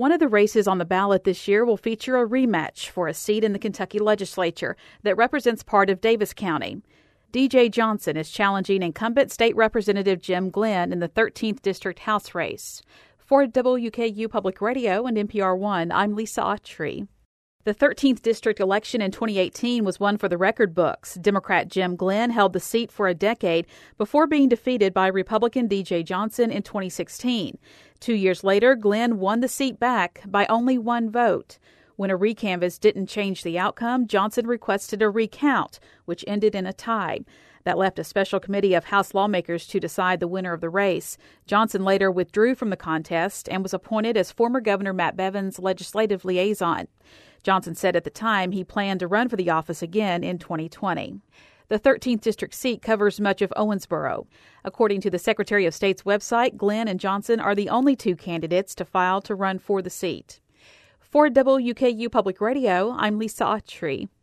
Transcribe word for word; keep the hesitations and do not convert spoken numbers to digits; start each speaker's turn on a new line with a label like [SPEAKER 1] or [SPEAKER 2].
[SPEAKER 1] One of the races on the ballot this year will feature a rematch for a seat in the Kentucky legislature that represents part of Davis County. D J Johnson is challenging incumbent State Representative Jim Glenn in the thirteenth District House race. For W K U Public Radio and N P R One, I'm Lisa Autry. The thirteenth District election in twenty eighteen was one for the record books. Democrat Jim Glenn held the seat for a decade before being defeated by Republican D J Johnson in twenty sixteen. Two years later, Glenn won the seat back by only one vote. When a recanvass didn't change the outcome, Johnson requested a recount, which ended in a tie. That left a special committee of House lawmakers to decide the winner of the race. Johnson later withdrew from the contest and was appointed as former Governor Matt Bevin's legislative liaison. Johnson said at the time he planned to run for the office again in twenty twenty. The thirteenth District seat covers much of Owensboro. According to the Secretary of State's website, Glenn and Johnson are the only two candidates to file to run for the seat. For W K U Public Radio, I'm Lisa Autry.